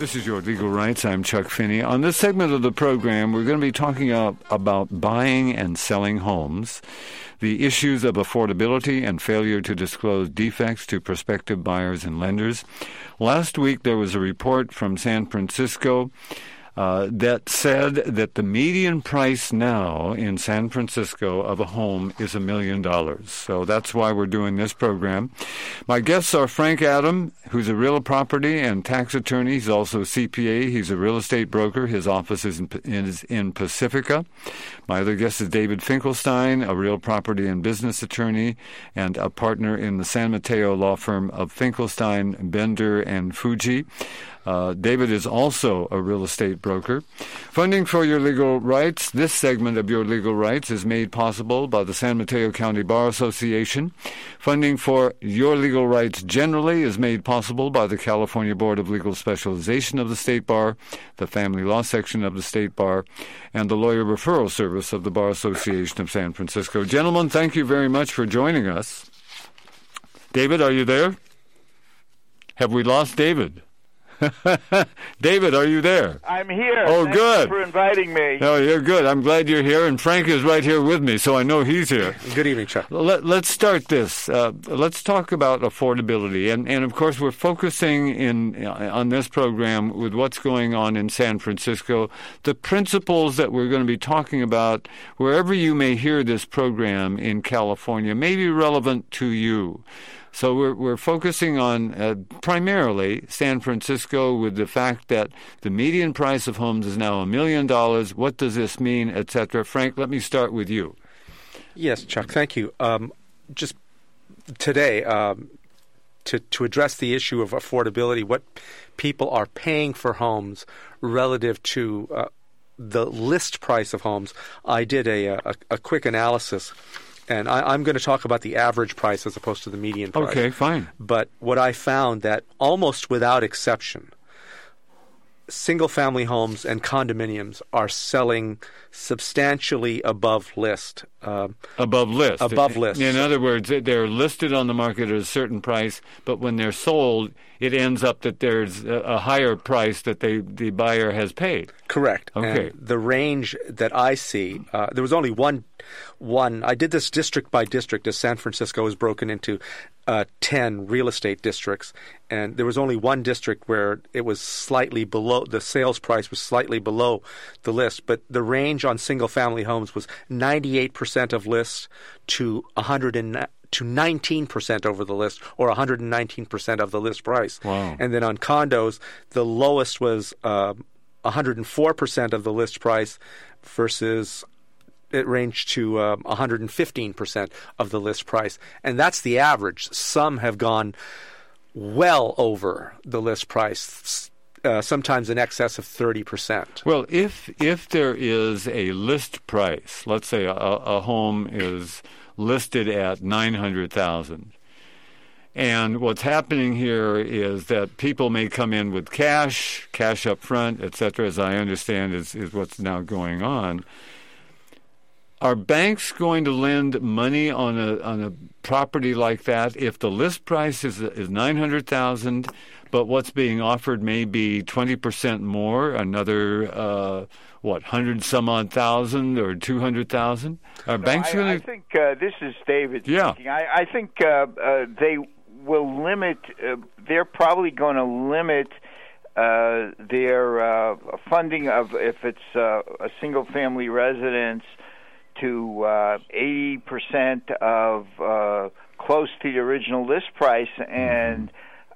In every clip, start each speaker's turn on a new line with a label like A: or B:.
A: This is Your Legal Rights. I'm Chuck Finney. On this segment of the program, we're going to be talking about buying and selling homes, the issues of affordability and failure to disclose defects to prospective buyers and lenders. Last week, there was a report from San Francisco that said that the median price now in San Francisco of a home is $1 million. So that's why we're doing this program. My guests are Frank Adam, who's a real property and tax attorney. He's also a CPA. He's a real estate broker. His office is in Pacifica. My other guest is David Finkelstein, a real property and business attorney and a partner in the San Mateo law firm of Finkelstein, Bender, and Fuji. David is also a real estate broker. Funding for Your Legal Rights. This segment of Your Legal Rights is made possible by the San Mateo County Bar Association. Funding for Your Legal Rights generally is made possible by the California Board of Legal Specialization of the State Bar, the Family Law Section of the State Bar, and the Lawyer Referral Service of the Bar Association of San Francisco. Gentlemen, thank you very much for joining us. David, are you there? Have we lost David? David, are you there?
B: I'm here.
A: Oh,
B: Thanks
A: good.
B: for inviting me.
A: Oh, you're good. I'm glad you're here, and Frank is right here with me, so I know he's here.
C: Good evening, Chuck.
A: Let's start this. Let's talk about affordability, and of course we're focusing on this program with what's going on in San Francisco. The principles that we're going to be talking about, wherever you may hear this program in California, may be relevant to you. So we're focusing on primarily San Francisco with the fact that the median price of homes is now $1 million. What does this mean, et cetera? Frank, let me start with you.
C: Yes, Chuck, thank you. Just today, to address the issue of affordability, what people are paying for homes relative to the list price of homes, I did a quick analysis. And I'm going to talk about the average price as opposed to the median price.
A: Okay, fine.
C: But what I found that almost without exception, single-family homes and condominiums are selling substantially above list.
A: Above list.
C: Above list.
A: In other words, they're listed on the market at a certain price, but when they're sold, it ends up that there's a higher price that the buyer has paid.
C: Correct.
A: Okay.
C: And the range that I see, there was only one. I did this district by district as San Francisco is broken into 10 real estate districts, and there was only one district where it was slightly below, the sales price was slightly below the list, but the range on single-family homes was 98% of list to 19% over the list, or 119% of the list price.
A: Wow. And
C: then on condos, the lowest was 104% of the list price versus it ranged to 115% of the list price. And that's the average. Some have gone well over the list price, sometimes in excess of 30%.
A: Well, if there is a list price, let's say a home is listed at $900,000, and what's happening here is that people may come in with cash up front, et cetera, as I understand is what's now going on. Are banks going to lend money on a property like that if the list price is $900,000, but what's being offered may be 20% more, another 100 some odd thousand or 200,000? Are banks going to?
B: I think this is David speaking. I think they will limit. They're probably going to limit their funding of, if it's a single-family residence, to 80% of close to the original list price, and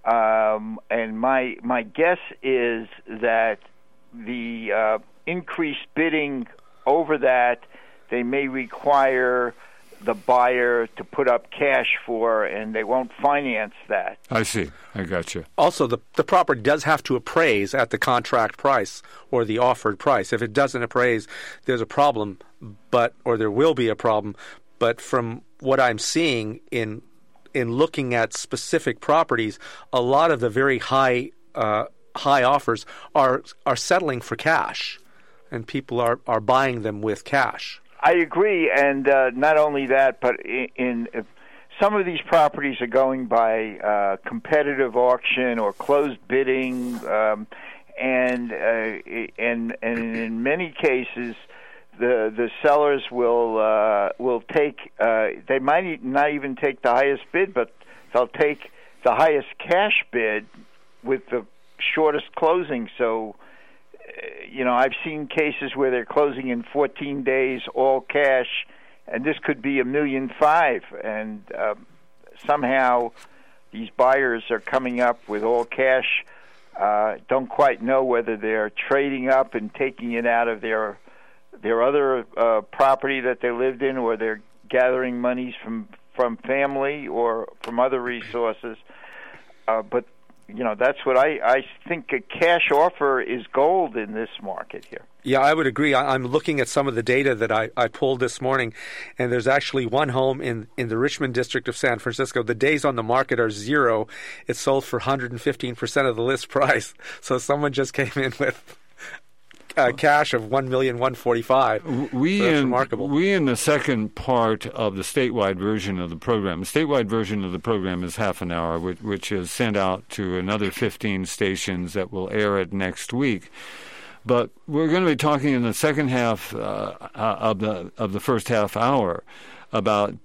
B: my guess is that the increased bidding over that, they may require the buyer to put up cash for, and they won't finance that.
A: I see. I got you.
C: Also, the property does have to appraise at the contract price or the offered price. If it doesn't appraise, there's a problem, or there will be a problem. But from what I'm seeing in looking at specific properties, a lot of the very high offers are settling for cash, and people are buying them with cash.
B: I agree, and not only that, but in some of these properties are going by competitive auction or closed bidding, and in many cases, the sellers will take. They might not even take the highest bid, but they'll take the highest cash bid with the shortest closing. So, I've seen cases where they're closing in 14 days, all cash, and this could be $1.5 million, and somehow these buyers are coming up with all cash. Don't quite know whether they're trading up and taking it out of their other property that they lived in, or they're gathering monies from family or from other resources. But that's what I think. A cash offer is gold in this market here.
C: Yeah, I would agree. I'm looking at some of the data that I pulled this morning, and there's actually one home in the Richmond district of San Francisco. The days on the market are 0. It sold for 115% of the list price. So someone just came in with cash of $1,145,000. That's remarkable.
A: We in the second part of the statewide version of the program. The statewide version of the program is half an hour, which is sent out to another 15 stations that will air it next week. But we're going to be talking in the second half of the first half hour about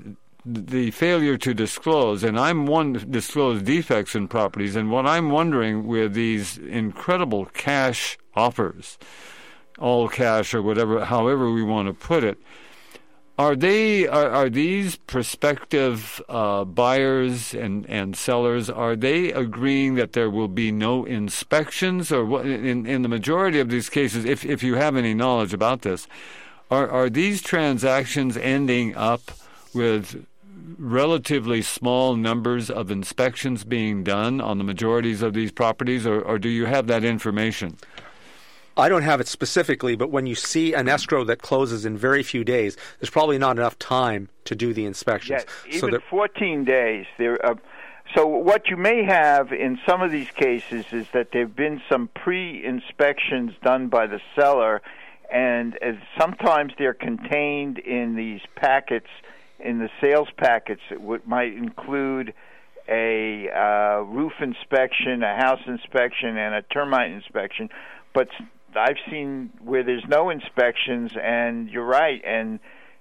A: the failure to disclose, and disclose defects in properties. And what I'm wondering with these incredible cash offers, all cash or whatever, however we want to put it, are these prospective buyers and sellers, are they agreeing that there will be no inspections? Or what, in the majority of these cases, if you have any knowledge about this, are these transactions ending up with relatively small numbers of inspections being done on the majorities of these properties, or do you have that information?
C: I don't have it specifically, but when you see an escrow that closes in very few days, there's probably not enough time to do the inspections.
B: Yeah, even 14 days. So what you may have in some of these cases is that there have been some pre-inspections done by the seller, and sometimes they're contained in these packets, in the sales packets. It might include a roof inspection, a house inspection, and a termite inspection. But I've seen where there's no inspections, and you're right, and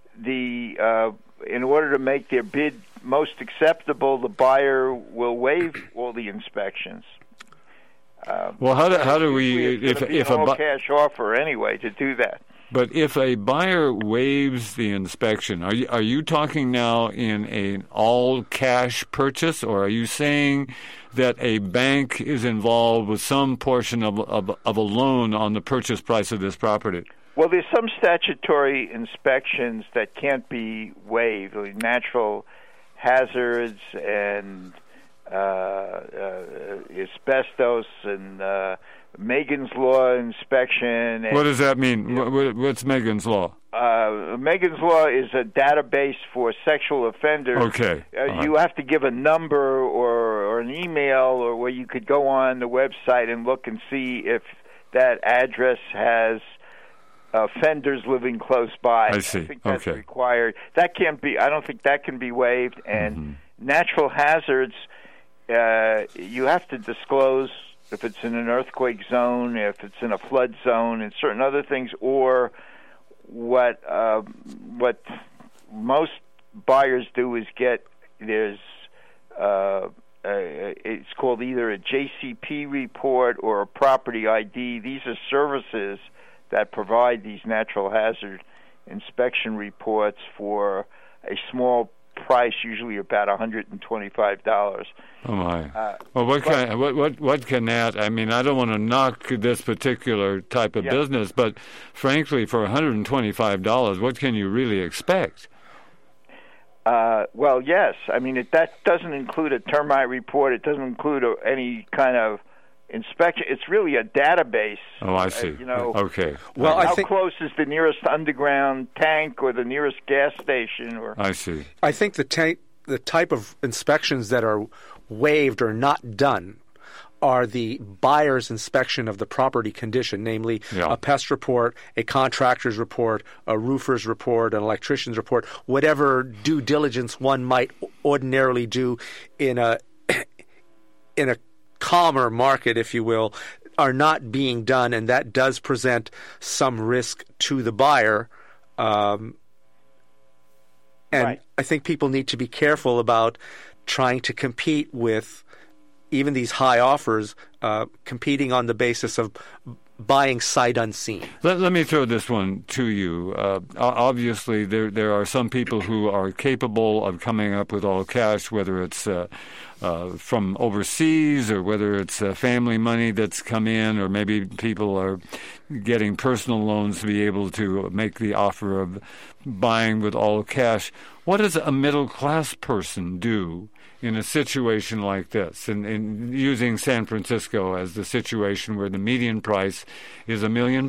B: in order to make their bid most acceptable, the buyer will waive all the inspections.
A: Well, how do we, if a
B: cash offer anyway to do that?
A: But if a buyer waives the inspection, are you talking now in an all-cash purchase, or are you saying that a bank is involved with some portion of a loan on the purchase price of this property?
B: Well, there's some statutory inspections that can't be waived, like natural hazards and asbestos and Megan's Law inspection.
A: What does that mean? What's Megan's Law?
B: Megan's Law is a database for sexual offenders.
A: Okay.
B: You have to give a number or an email, or where you could go on the website and look and see if that address has offenders living close by.
A: I see.
B: I think that's required. That can't be. I don't think that can be waived. And natural hazards, you have to disclose if it's in an earthquake zone, if it's in a flood zone, and certain other things, or what most buyers do is it's called either a JCP report or a property ID. These are services that provide these natural hazard inspection reports for a small price, usually about $125.
A: Oh my! Well, what can that? I mean, I don't want to knock this particular type of business, but frankly, for $125, what can you really expect?
B: Well, yes. I mean, that doesn't include a termite report. It doesn't include any kind of inspection. It's really a database.
A: Oh, I see. Okay.
B: Well, how close is the nearest underground tank or the nearest gas station? Or
A: I see.
C: I think the type of inspections that are waived or not done are the buyer's inspection of the property condition, namely a pest report, a contractor's report, a roofer's report, an electrician's report, whatever due diligence one might ordinarily do in a calmer market, if you will. are not being done, and that does present some risk to the buyer. And
B: Right.
C: I think people need to be careful about trying to compete with even these high offers, competing on the basis of buying sight unseen.
A: Let me throw this one to you. Obviously, there are some people who are capable of coming up with all cash, whether it's from overseas or whether it's family money that's come in, or maybe people are getting personal loans to be able to make the offer of buying with all cash. What does a middle-class person do in a situation like this, and using San Francisco as the situation where the median price is $1 million?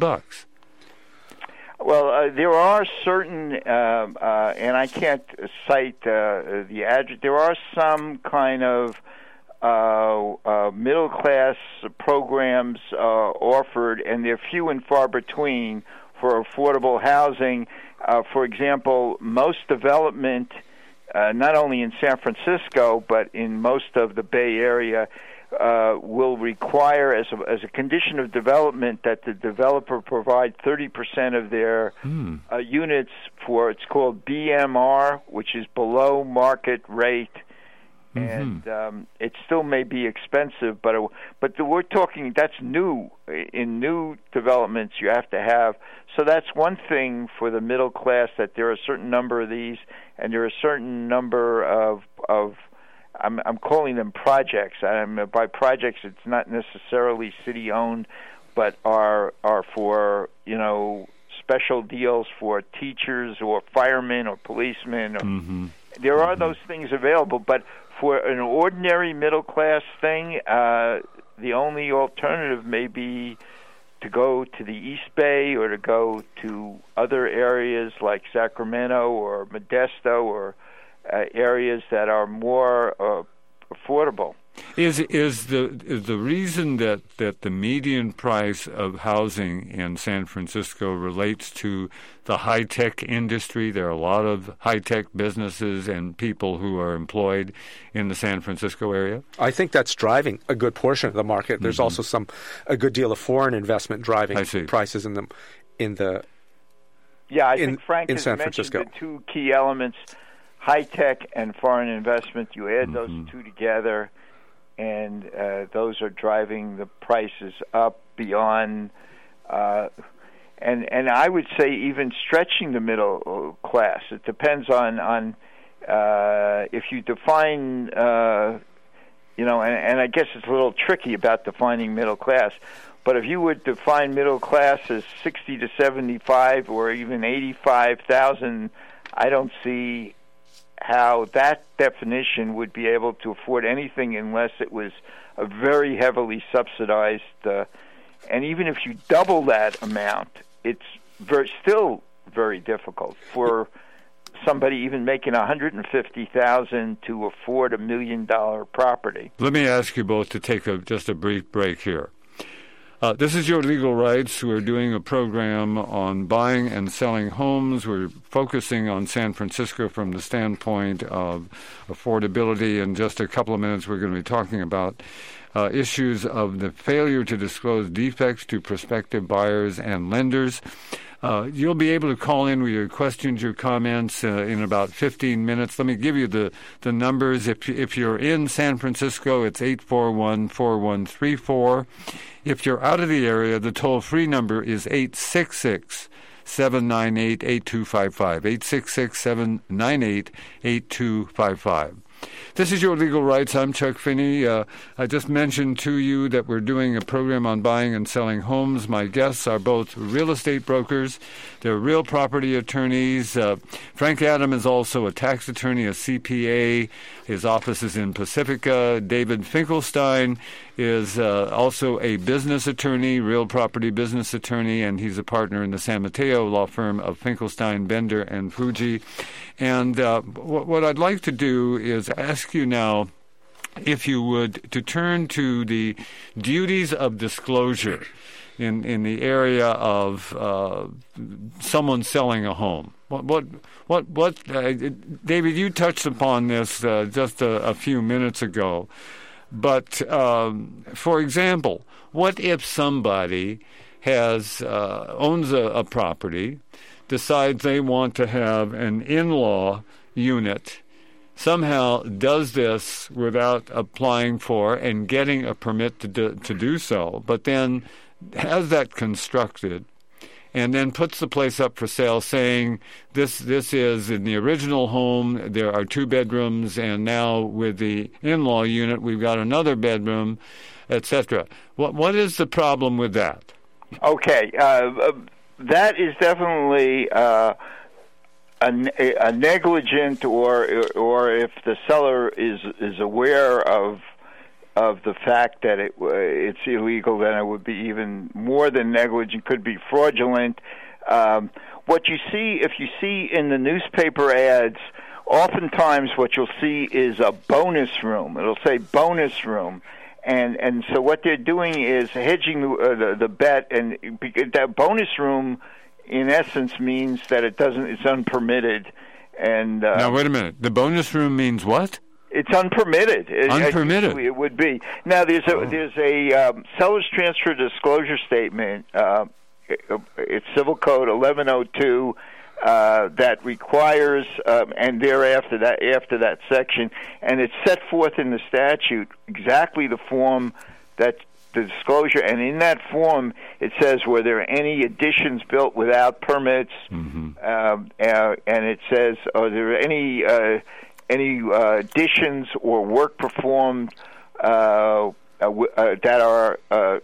B: Well, there are certain, and I can't cite the address. There are some kind of middle class programs offered, and they're few and far between for affordable housing. For example, most development, not only in San Francisco but in most of the Bay Area, will require as a condition of development that the developer provide 30% of their units for, it's called BMR, which is below market rate. And it still may be expensive, but we're talking, that's new. In new developments, you have to have. So that's one thing for the middle class, that there are a certain number of these, and there are a certain number of I'm calling them projects. By projects, it's not necessarily city owned, but are for special deals for teachers or firemen or policemen. There are those things available, but for an ordinary middle class thing, the only alternative may be to go to the East Bay or to go to other areas like Sacramento or Modesto or areas that are more affordable.
A: Is the reason that the median price of housing in San Francisco relates to the high-tech industry? There are a lot of high-tech businesses and people who are employed in the San Francisco area?
C: I think that's driving a good portion of the market. There's also a good deal of foreign investment driving prices in the
B: Yeah, I think Frank has
C: San
B: mentioned
C: Francisco.
B: the two key elements, high-tech and foreign investment. You add those two together, and those are driving the prices up beyond, and I would say even stretching the middle class. It depends on if you define, and I guess it's a little tricky about defining middle class. But if you would define middle class as 60 to 75 or even 85,000, I don't see how that definition would be able to afford anything unless it was a very heavily subsidized. And even if you double that amount, it's still very difficult for somebody even making $150,000 to afford $1 million property.
A: Let me ask you both to take just a brief break here. This is Your Legal Rights. We're doing a program on buying and selling homes. We're focusing on San Francisco from the standpoint of affordability. In just a couple of minutes, we're going to be talking about issues of the failure to disclose defects to prospective buyers and lenders. You'll be able to call in with your questions, your comments in about 15 minutes. Let me give you the numbers. If you're in San Francisco, it's 841-4134. If you're out of the area, the toll-free number is 866-798-8255, 866-798-8255. This is Your Legal Rights. I'm Chuck Finney. I just mentioned to you that we're doing a program on buying and selling homes. My guests are both real estate brokers. They're real property attorneys. Frank Adam is also a tax attorney, a CPA. His office is in Pacifica. David Finkelstein is also a business attorney, real property business attorney, and he's a partner in the San Mateo law firm of Finkelstein, Bender, and Fuji. And what I'd like to do is ask you now, if you would, to turn to the duties of disclosure in the area of someone selling a home. David, you touched upon this just a few minutes ago. But, for example, what if somebody owns a property, decides they want to have an in-law unit, somehow does this without applying for and getting a permit to do so, but then has that constructed, and then puts the place up for sale saying this is in the original home, there are 2 bedrooms, and now with the in-law unit we've got another bedroom, etc. What is the problem with that?
B: Okay, that is definitely a negligent, or if the seller is aware of the fact that it's illegal, then it would be even more than negligent, could be fraudulent. What you see, if you see in the newspaper ads, oftentimes what you'll see is a bonus room. It'll say bonus room. And so what they're doing is hedging the bet, and that bonus room, in essence, means that it's unpermitted. And
A: now wait a minute, the bonus room means what?
B: It's unpermitted.
A: Unpermitted.
B: It would be. Now there's a seller's transfer disclosure statement. It's Civil Code 1102. That requires, and thereafter after that section, and it's set forth in the statute exactly the form that the disclosure, and in that form it says were there any additions built without permits, and it says are there any additions or work performed that are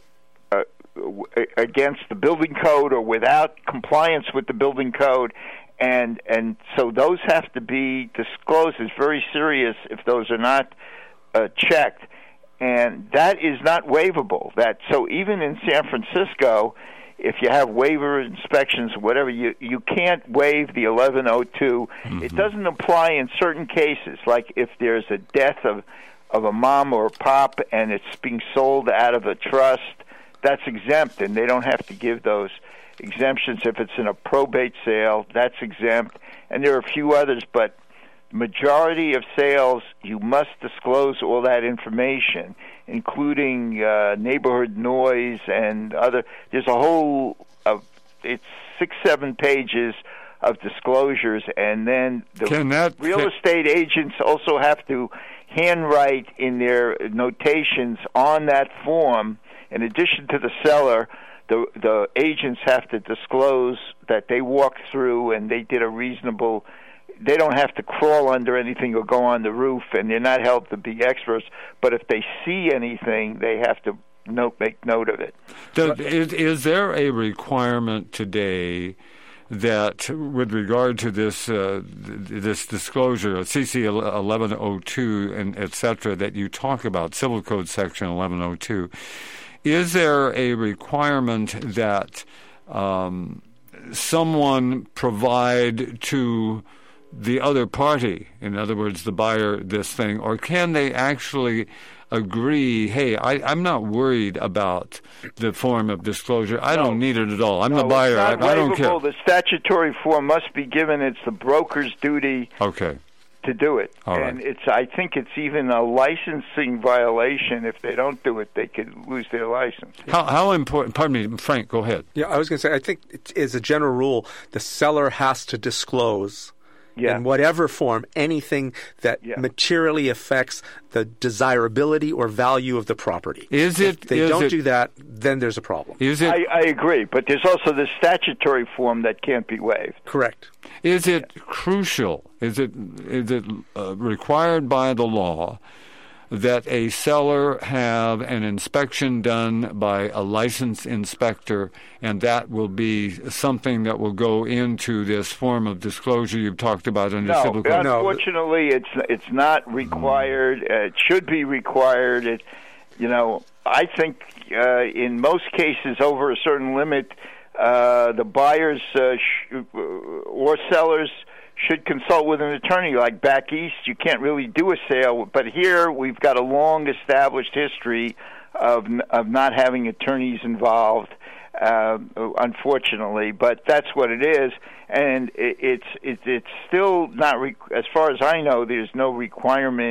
B: against the building code or without compliance with the building code, and so those have to be disclosed. It's very serious if those are not checked, and that is not waivable. So even in San Francisco, if you have waiver inspections or whatever, you can't waive the 1102. It doesn't apply in certain cases, like if there's a death of a mom or a pop and it's being sold out of a trust. That's exempt, and they don't have to give those exemptions. If it's in a probate sale, that's exempt. And there are a few others, but the majority of sales, you must disclose all that information, including neighborhood noise and other. There's a whole, it's 6-7 pages of disclosures, and then the real estate agents also have to handwrite in their notations on that form. In addition to the seller, the agents have to disclose that they walked through and they did a reasonable. They don't have to crawl under anything or go on the roof, and they're not held to be experts. But if they see anything, they have to make note of it.
A: Is there a requirement today that, with regard to this disclosure, CC 1102 and et cetera, that you talk about, Civil Code Section 1102? Is there a requirement that someone provide to the other party, in other words, the buyer, this thing, or can they actually agree, hey, I'm not worried about the form of disclosure. I don't need it at all. I'm the buyer. I don't care.
B: The statutory form must be given. It's the broker's duty.
A: Okay.
B: To do it.
A: All right.
B: And I think it's even a licensing violation. If they don't do it, they could lose their license.
A: How important, pardon me, Frank, go ahead.
C: Yeah, I was going to say, I think as a general rule, the seller has to disclose in whatever form anything that materially affects the desirability or value of the property. If they don't do that, then there's a problem.
B: I agree, but there's also the statutory form that can't be waived.
C: Correct.
A: Is it crucial? Is it required by the law that a seller have an inspection done by a licensed inspector, and that will be something that will go into this form of disclosure you've talked about in the Civil Code?
B: Unfortunately, it's not required. It should be required. I think in most cases over a certain limit, the buyers or sellers should consult with an attorney. Like back east, you can't really do a sale, but here we've got a long established history of not having attorneys involved, unfortunately. But that's what it is, and it's still not. As far as I know, there's no requirement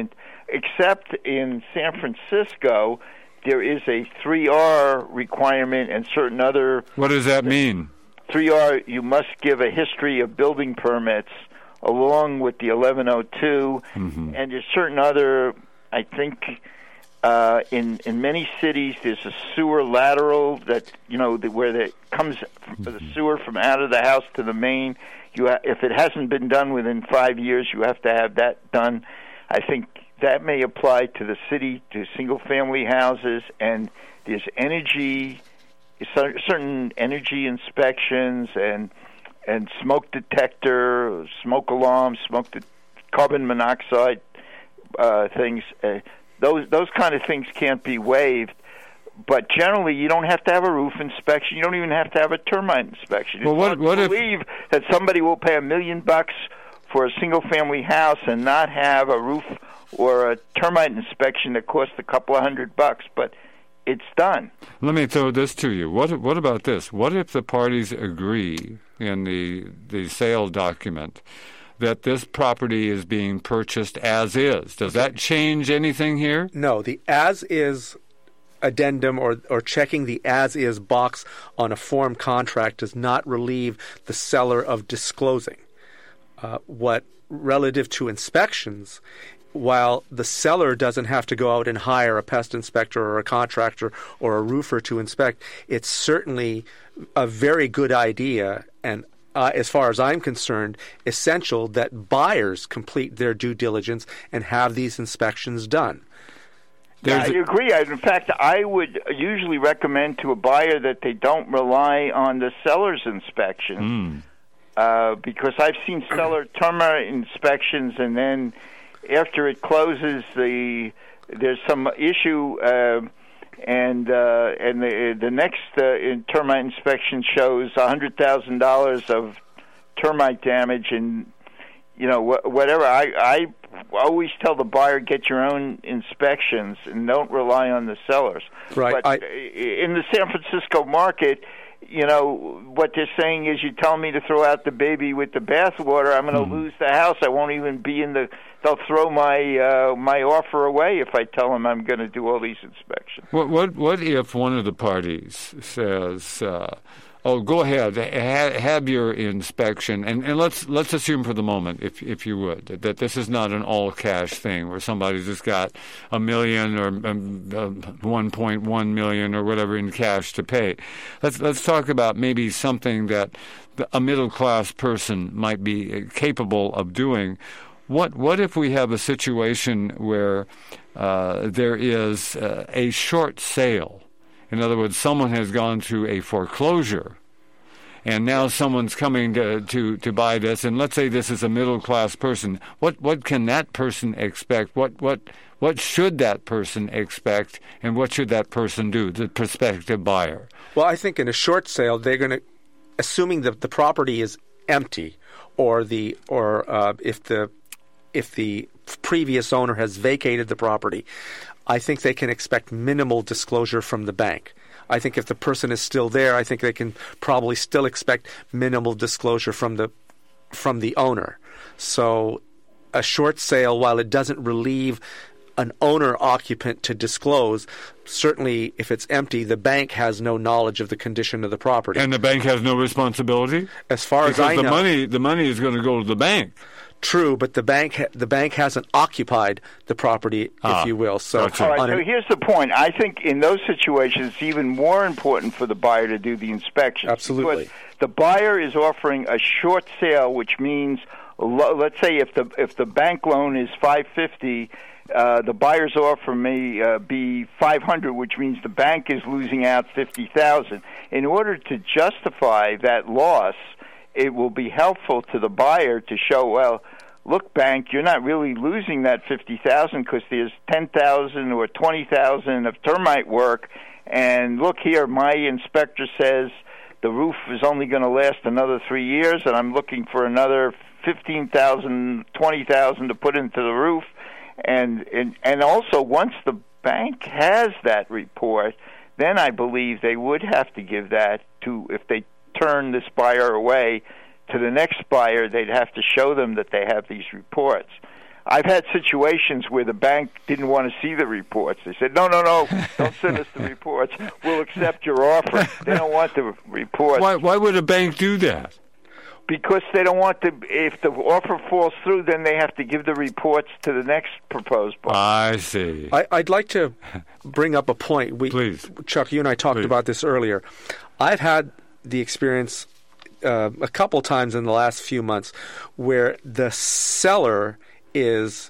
B: except in San Francisco, there is a 3R requirement and certain other...
A: What does that mean?
B: 3R, you must give a history of building permits along with the 1102, and there's certain other, I think, in many cities there's a sewer lateral that, where it comes the sewer from out of the house to the main. If it hasn't been done within 5 years, you have to have that done. I think that may apply to the city, to single-family houses, and there's certain energy inspections and smoke detector, smoke alarms, carbon monoxide things. Those kind of things can't be waived. But generally, you don't have to have a roof inspection. You don't even have to have a termite inspection.
A: Well, what if
B: believe that somebody will pay $1 million for a single-family house and not have a roof or a termite inspection that costs a couple of $100, but it's done.
A: Let me throw this to you. What about this? What if the parties agree in the sale document that this property is being purchased as is? Does that change anything here?
C: No, the as-is addendum or checking the as-is box on a form contract does not relieve the seller of disclosing. What relative to inspections, while the seller doesn't have to go out and hire a pest inspector or a contractor or a roofer to inspect, it's certainly a very good idea and as far as I'm concerned, essential that buyers complete their due diligence and have these inspections done.
B: I agree. In fact, I would usually recommend to a buyer that they don't rely on the seller's inspection because I've seen seller termite inspections, and then after it closes, there's some issue, and the next termite inspection shows $100,000 of termite damage, and whatever. I always tell the buyer, get your own inspections and don't rely on the sellers.
C: Right.
B: But in the San Francisco market, what they're saying is, you tell me to throw out the baby with the bathwater, I'm going to lose the house. I won't even be in the. They'll throw my offer away if I tell them I'm going to do all these inspections.
A: What if one of the parties says, "Oh, go ahead, have your inspection," and let's assume for the moment, if you would, that this is not an all cash thing where somebody's just got $1 million or 1.1 million or whatever in cash to pay. Let's talk about maybe something that a middle class person might be capable of doing. What if we have a situation where there is a short sale? In other words, someone has gone through a foreclosure, and now someone's coming to buy this, and let's say this is a middle-class person. What can that person expect? What should that person expect, and what should that person do, the prospective buyer?
C: Well, I think in a short sale, they're going to, assuming that the property is empty, or if the previous owner has vacated the property, I think they can expect minimal disclosure from the bank. I think if the person is still there, I think they can probably still expect minimal disclosure from the owner. So a short sale, while it doesn't relieve an owner-occupant to disclose, certainly if it's empty, the bank has no knowledge of the condition of the property.
A: And the bank has no responsibility?
C: As far as I know.
A: Because the money is going to go to the bank.
C: True, but the bank hasn't occupied the property, if you will. So,
B: all right, so here's the point. I think in those situations, it's even more important for the buyer to do the inspection.
C: Absolutely.
B: Because the buyer is offering a short sale, which means, let's say if the bank loan is $550, the buyer's offer may be $500, which means the bank is losing out $50,000. In order to justify that loss, it will be helpful to the buyer to show, well, look, bank, you're not really losing that $50,000 because there's $10,000 or $20,000 of termite work, and look here, my inspector says the roof is only going to last another 3 years, and I'm looking for another $15,000, $20,000 to put into the roof, and also once the bank has that report, then I believe they would have to give that to, if they turn this buyer away, to the next buyer, they'd have to show them that they have these reports. I've had situations where the bank didn't want to see the reports. They said, no, don't send us the reports. We'll accept your offer. They don't want the reports.
A: Why would a bank do that?
B: Because they don't want to. If the offer falls through, then they have to give the reports to the next proposed buyer.
A: I see.
C: I'd like to bring up a point.
A: Please.
C: Chuck, you and I talked about this earlier. I've had the experience a couple times in the last few months where the seller is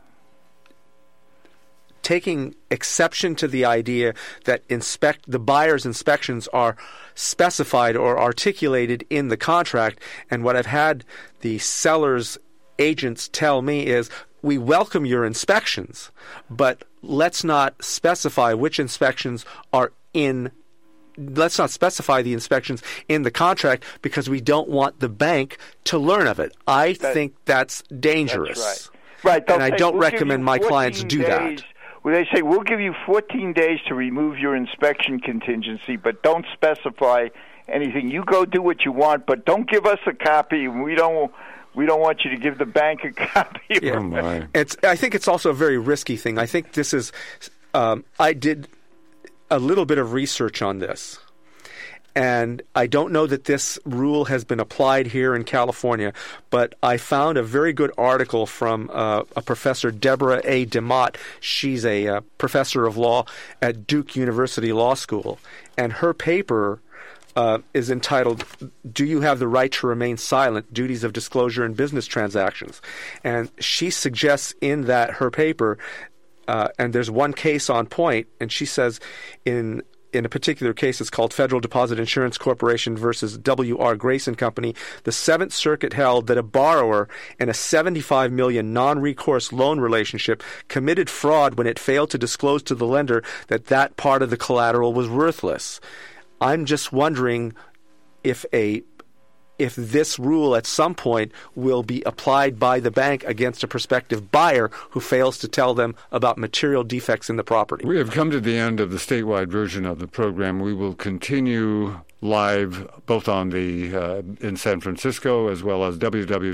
C: taking exception to the idea that the buyer's inspections are specified or articulated in the contract. And what I've had the seller's agents tell me is, we welcome your inspections, but let's not specify which inspections are in. Let's not specify the inspections in the contract because we don't want the bank to learn of it. I think that's dangerous.
B: That's right.
C: And I don't recommend my clients do that.
B: Well, they say, we'll give you 14 days to remove your inspection contingency, but don't specify anything. You go do what you want, but don't give us a copy. We don't want you to give the bank a copy.
A: Yeah.
C: I think it's also a very risky thing. I think this is I did a little bit of research on this, and I don't know that this rule has been applied here in California, but I found a very good article from a Professor Deborah A. DeMott. She's a professor of law at Duke University Law School, and her paper is entitled, "Do You Have the Right to Remain Silent? Duties of Disclosure in Business Transactions." And she suggests in that her paper, and there's one case on point, and she says in a particular case, it's called Federal Deposit Insurance Corporation versus W.R. Grayson Company, the Seventh Circuit held that a borrower in a $75 million non-recourse loan relationship committed fraud when it failed to disclose to the lender that part of the collateral was worthless. I'm just wondering if this rule at some point will be applied by the bank against a prospective buyer who fails to tell them about material defects in the property.
A: We have come to the end of the statewide version of the program. We will continue live both on in San Francisco as well as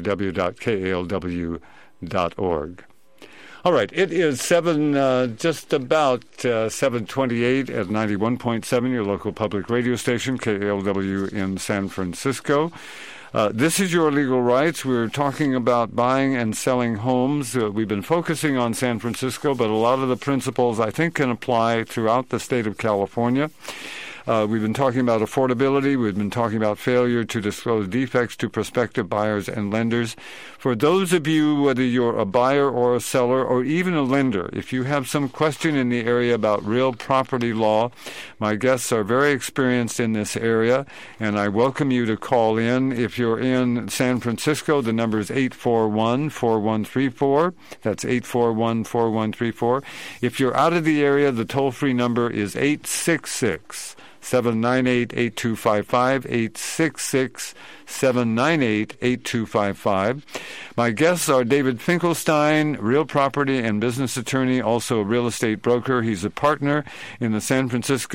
A: www.kalw.org. All right, it is just about 7:28 at 91.7, your local public radio station, KALW in San Francisco. This is Your Legal Rights. We're talking about buying and selling homes. We've been focusing on San Francisco, but a lot of the principles, I think, can apply throughout the state of California. We've been talking about affordability. We've been talking about failure to disclose defects to prospective buyers and lenders. For those of you, whether you're a buyer or a seller or even a lender, if you have some question in the area about real property law, my guests are very experienced in this area, and I welcome you to call in. If you're in San Francisco, the number is 841-4134. That's 841-4134. If you're out of the area, the toll-free number is 866-798-8255, 866-798-8255. My guests are David Finkelstein, real property and business attorney, also a real estate broker. He's a partner in the San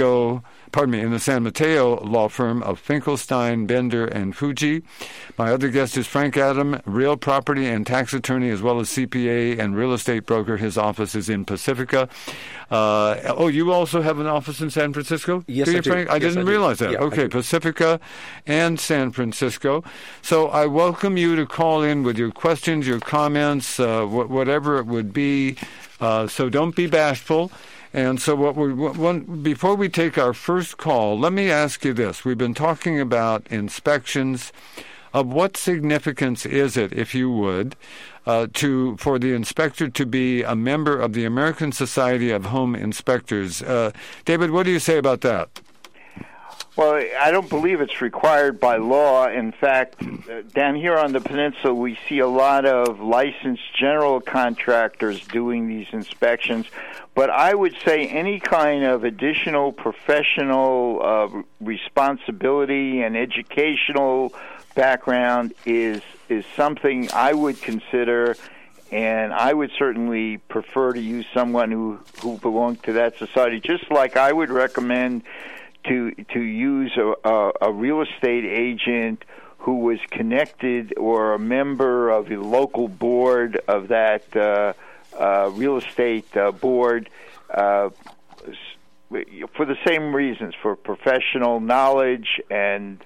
A: Mateo law firm of Finkelstein, Bender, and Fuji. My other guest is Frank Adam, real property and tax attorney, as well as CPA and real estate broker. His office is in Pacifica. You also have an office in San Francisco?
C: Yes, I do.
A: Frank? I didn't realize that.
C: Yeah,
A: okay, Pacifica and San Francisco. So I welcome you to call in with your questions, your comments, whatever it would be. So don't be bashful. And so before we take our first call, let me ask you this. We've been talking about inspections. Of what significance is it, if you would, for the inspector to be a member of the American Society of Home Inspectors? David, what do you say about that?
B: Well, I don't believe it's required by law. In fact, down here on the peninsula, we see a lot of licensed general contractors doing these inspections. But I would say any kind of additional professional responsibility and educational background is something I would consider, and I would certainly prefer to use someone who belonged to that society, just like I would recommend to use a real estate agent who was connected or a member of the local board of that real estate board for the same reasons, for professional knowledge and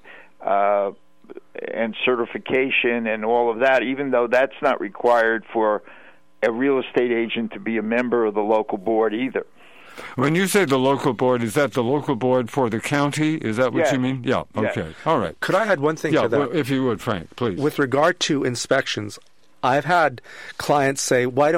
B: certification and all of that, even though that's not required for a real estate agent to be a member of the local board either.
A: When you say the local board, is that the local board for the county? Is that what you mean? Yeah, okay.
B: Yes.
A: All right.
C: Could I add one thing to that?
A: Well, if you would, Frank, please.
C: With regard to inspections, I've had clients say, we're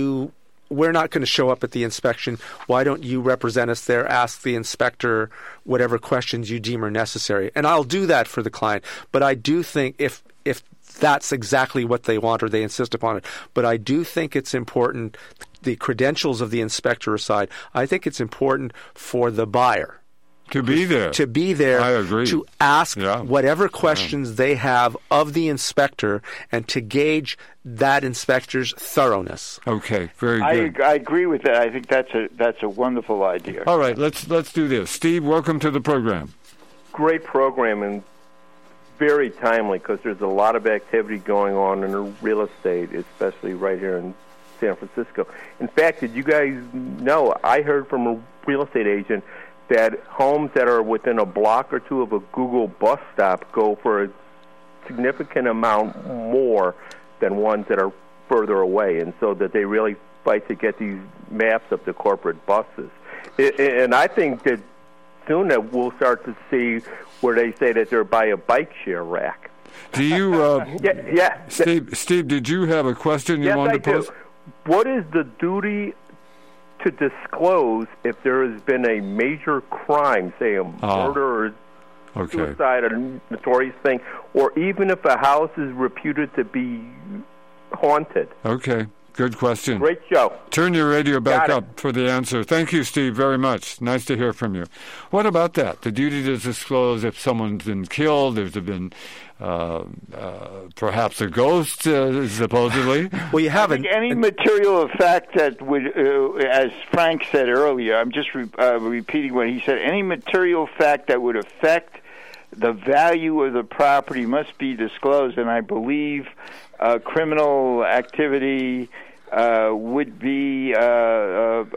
C: not going to show up at the inspection. Why don't you represent us there? Ask the inspector whatever questions you deem are necessary. And I'll do that for the client. But I do think if that's exactly what they want or they insist upon it. But I do think it's important, the credentials of the inspector aside, I think it's important for the buyer
A: to be there. I agree.
C: To ask whatever questions they have of the inspector and to gauge that inspector's thoroughness.
A: Okay, very good.
B: I agree with that. I think that's a wonderful idea.
A: All right, let's do this. Steve, welcome to the program.
D: Great program and very timely because there's a lot of activity going on in real estate, especially right here in San Francisco. In fact, did you guys know, I heard from a real estate agent that homes that are within a block or two of a Google bus stop go for a significant amount more than ones that are further away, and so that they really fight to get these maps of the corporate buses. And I think that soon that we'll start to see where they say that they're by a bike share rack.
A: Do you,
D: yeah.
A: Steve, did you have a question you wanted to pose?
D: Do. What is the duty to disclose if there has been a major crime, say a murder or suicide, a notorious thing, or even if a house is reputed to be haunted?
A: Okay. Good question.
D: Great show.
A: Turn your radio back up for the answer. Thank you, Steve, very much. Nice to hear from you. What about that? The duty to disclose if someone's been killed, there's been perhaps a ghost, supposedly.
C: Well, you haven't.
B: Any material of fact that would, as Frank said earlier, I'm just repeating what he said, any material fact that would affect the value of the property must be disclosed, and I believe criminal activity would be there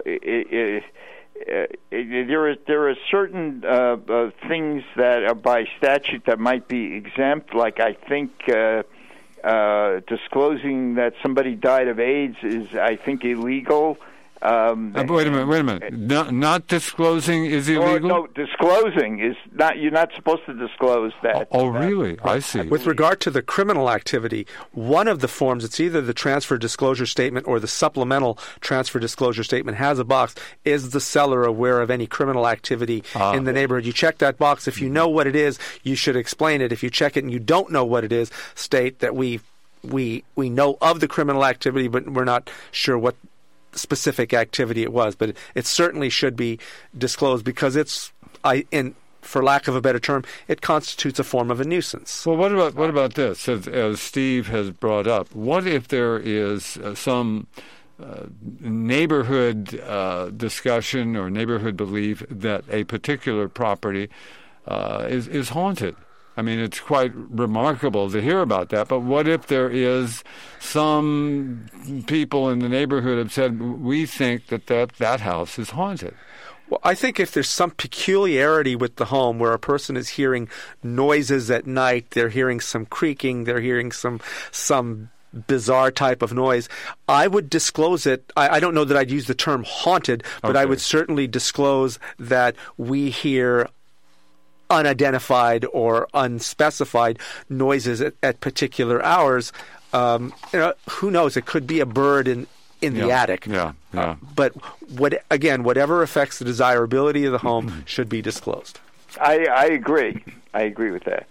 B: are certain things that are by statute that might be exempt, like I think disclosing that somebody died of AIDS is, I think, illegal.
A: Wait a minute. Not disclosing is illegal?
B: No, disclosing is not. You're not supposed to disclose that.
A: Oh, really? I see.
C: With regard to the criminal activity, one of the forms, it's either the transfer disclosure statement or the supplemental transfer disclosure statement, has a box, is the seller aware of any criminal activity in the neighborhood? You check that box. If you know what it is, you should explain it. If you check it and you don't know what it is, state that we know of the criminal activity, but we're not sure what specific activity it was, but it certainly should be disclosed because for lack of a better term, it constitutes a form of a nuisance.
A: Well, what about this? As Steve has brought up, what if there is some neighborhood discussion or neighborhood belief that a particular property is haunted? I mean, it's quite remarkable to hear about that, but what if there is some people in the neighborhood have said, we think that house is haunted?
C: Well, I think if there's some peculiarity with the home where a person is hearing noises at night, they're hearing some creaking, they're hearing some bizarre type of noise, I would disclose it. I don't know that I'd use the term haunted, but I would certainly disclose that we hear unidentified or unspecified noises at particular hours. Who knows? It could be a bird in the attic. But whatever affects the desirability of the home should be disclosed.
B: I agree. I agree with that.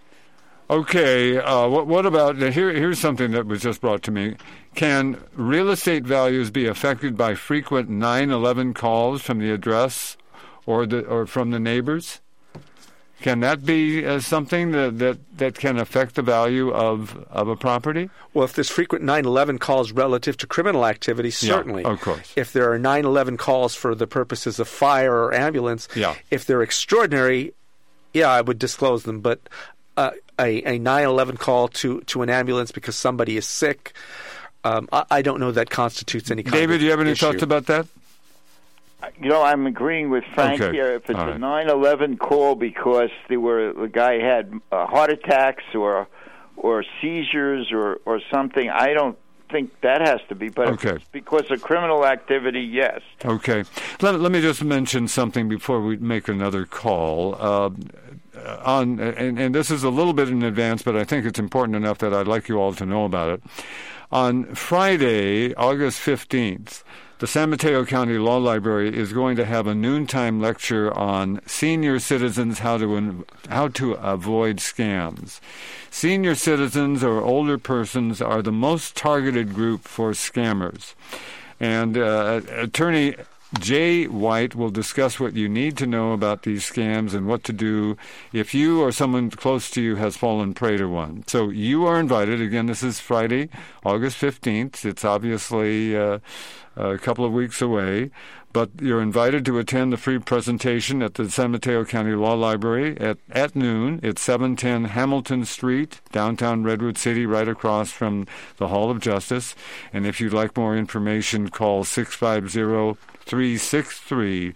A: Okay. What about here's something that was just brought to me. Can real estate values be affected by frequent 911 calls from the address or from the neighbors? Can that be something that can affect the value of a property?
C: Well, if there's frequent 911 calls relative to criminal activity, certainly.
A: Yeah, of course. If
C: there are 911 calls for the purposes of fire or ambulance, if they're extraordinary, I would disclose them. But a 911 call to an ambulance because somebody is sick, I don't know that constitutes any kind
A: David,
C: of
A: do you have any
C: issue.
A: thoughts about that?
B: I'm agreeing with Frank here. If it's a 9/11 call because the guy had heart attacks or seizures or something, I don't think that has to be. But if it's because of criminal activity, yes.
A: Okay. Let me just mention something before we make another call. And this is a little bit in advance, but I think it's important enough that I'd like you all to know about it. On Friday, August 15th, the San Mateo County Law Library is going to have a noontime lecture on senior citizens, how to avoid scams. Senior citizens or older persons are the most targeted group for scammers. And Attorney Jay White will discuss what you need to know about these scams and what to do if you or someone close to you has fallen prey to one. So you are invited. Again, this is Friday, August 15th. It's obviously a couple of weeks away, but you're invited to attend the free presentation at the San Mateo County Law Library at noon. It's 710 Hamilton Street, downtown Redwood City, right across from the Hall of Justice. And if you'd like more information, call 650-363-4913,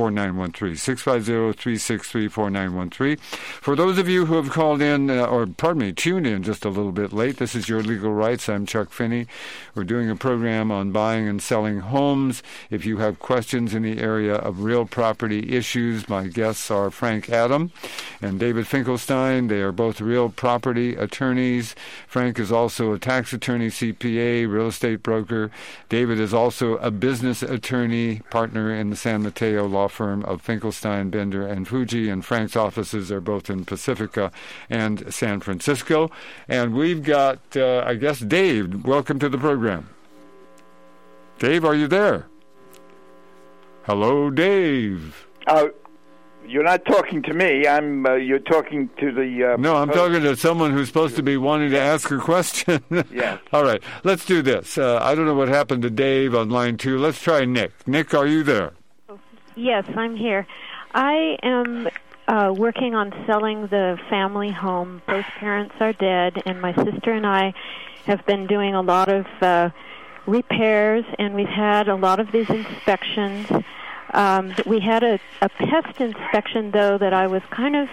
A: 650-363-4913. For those of you who have called in, tuned in just a little bit late, this is Your Legal Rights. I'm Chuck Finney. We're doing a program on buying and selling homes. If you have questions in the area of real property issues, my guests are Frank Adam and David Finkelstein. They are both real property attorneys. Frank is also a tax attorney, CPA, real estate broker. David is also a business attorney, partner in the San Mateo law firm of Finkelstein, Bender, and Fuji, and Frank's offices are both in Pacifica and San Francisco. And we've got, I guess, Dave. Welcome to the program. Dave, are you there? Hello, Dave.
B: You're not talking to me. You're talking to the...
A: No, I'm talking to someone who's supposed to be wanting to ask a question.
B: Yes.
A: All right, let's do this. I don't know what happened to Dave on line 2. Let's try Nick. Nick, are you there?
E: Yes, I'm here. I am working on selling the family home. Both parents are dead, and my sister and I have been doing a lot of repairs, and we've had a lot of these inspections. We had a pest inspection, though, that I was kind of...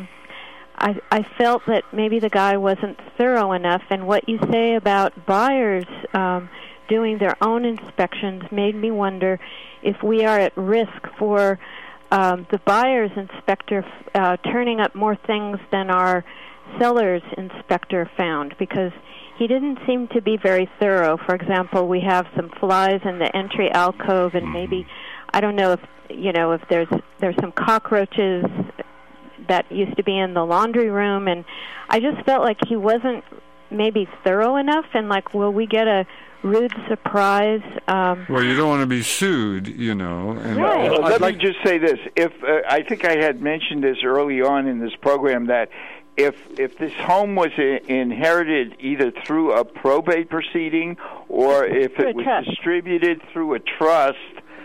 E: I felt that maybe the guy wasn't thorough enough, and what you say about buyers doing their own inspections made me wonder if we are at risk for the buyer's inspector turning up more things than our seller's inspector found, because he didn't seem to be very thorough. For example, we have some flies in the entry alcove, and maybe, I don't know if there's some cockroaches that used to be in the laundry room, and I just felt like he wasn't maybe thorough enough, and like, will we get a rude surprise?
A: Well, you don't want to be sued, And
E: right.
B: Let me just say this. If I think I had mentioned this early on in this program, that if this home was inherited either through a probate proceeding or if it was distributed through a trust,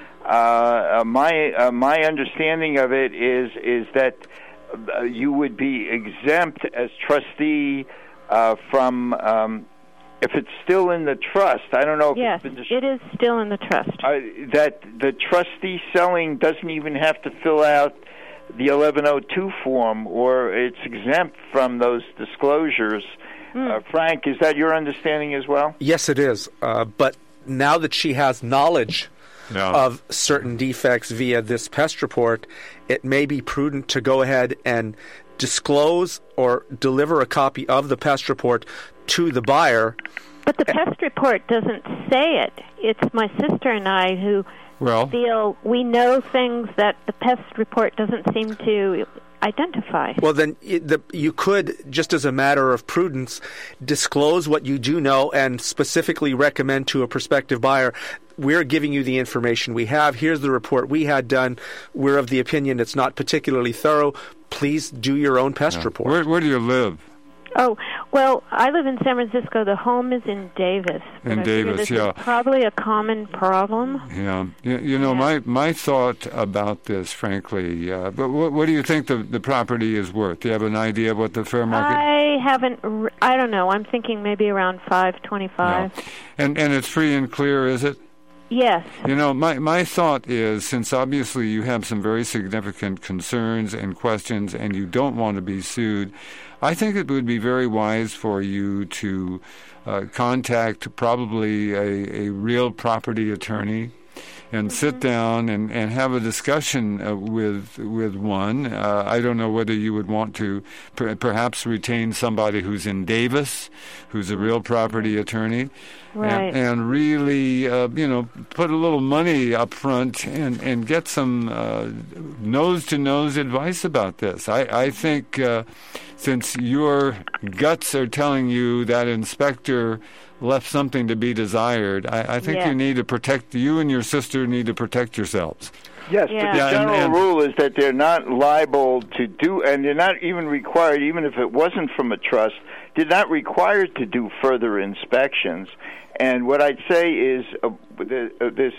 B: my understanding of it is that you would be exempt as trustee from if it's still in the trust. I don't know if
E: yes,
B: it's been
E: it is still in the trust.
B: That the trustee selling doesn't even have to fill out the 1102 form, or it's exempt from those disclosures. Frank, is that your understanding as well?
C: Yes, it is. But now that she has knowledge of certain defects via this pest report, it may be prudent to go ahead and disclose or deliver a copy of the pest report to the buyer.
E: But the pest report doesn't say it. It's my sister and I who feel we know things that the pest report doesn't seem to identify.
C: Well, then you could, just as a matter of prudence, disclose what you do know and specifically recommend to a prospective buyer, we're giving you the information we have. Here's the report we had done. We're of the opinion it's not particularly thorough. Please do your own pest report.
A: Where do you live?
E: Oh, well, I live in San Francisco. The home is in Davis.
A: In Davis,
E: this
A: yeah.
E: is probably a common problem.
A: Yeah. You know, my thought about this, frankly, but what do you think the property is worth? Do you have an idea of what the fair market?
E: I don't know. I'm thinking maybe around $525.
A: Yeah. And it's free and clear, is it?
E: Yes.
A: You know, my thought is, since obviously you have some very significant concerns and questions and you don't want to be sued, I think it would be very wise for you to contact probably a real property attorney and sit down and have a discussion with one. I don't know whether you would want to perhaps retain somebody who's in Davis, who's a real property attorney,
E: right.
A: and really, put a little money up front and get some nose-to-nose advice about this. I think since your guts are telling you that inspector left something to be desired, I think you and your sister need to protect yourselves.
B: Yes, but the general rule is that they're not liable to do, and they're not even required, even if it wasn't from a trust, they're not required to do further inspections. And what I'd say is this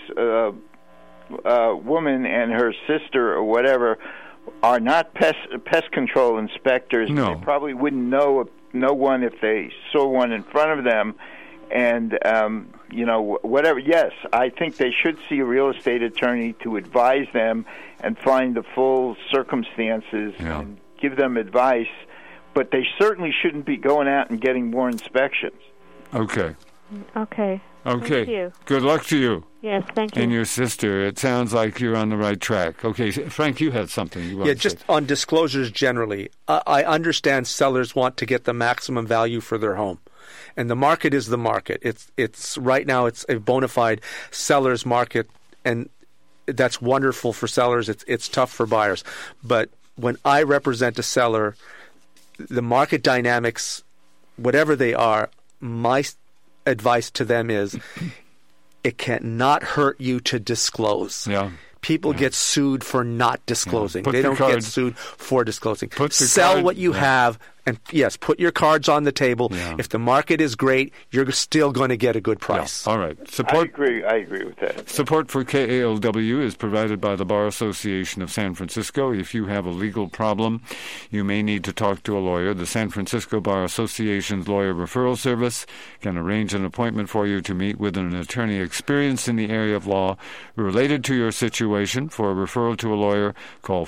B: woman and her sister or whatever are not pest control inspectors.
A: No.
B: They probably wouldn't know one if they saw one in front of them. And, whatever. Yes, I think they should see a real estate attorney to advise them and find the full circumstances and give them advice. But they certainly shouldn't be going out and getting more inspections.
A: Okay.
E: Okay. Thank you.
A: Good luck to you.
E: Yes, thank you.
A: And your sister. It sounds like you're on the right track. Okay, Frank, you had something you wanted to say.
C: Just on disclosures generally. I understand sellers want to get the maximum value for their home. And the market is the market. It's right now it's a bona fide seller's market, and that's wonderful for sellers. It's tough for buyers. But when I represent a seller, the market dynamics, whatever they are, my advice to them is it cannot hurt you to disclose.
A: Yeah.
C: People get sued for not disclosing.
A: Yeah.
C: They don't get sued for disclosing.
A: Sell
C: what you have, and yes, put your cards on the table.
A: Yeah.
C: If the market is great, you're still going to get a good price.
A: Yeah. All right.
B: I agree with that.
A: Support for KALW is provided by the Bar Association of San Francisco. If you have a legal problem, you may need to talk to a lawyer. The San Francisco Bar Association's Lawyer Referral Service can arrange an appointment for you to meet with an attorney experienced in the area of law related to your situation. For a referral to a lawyer, call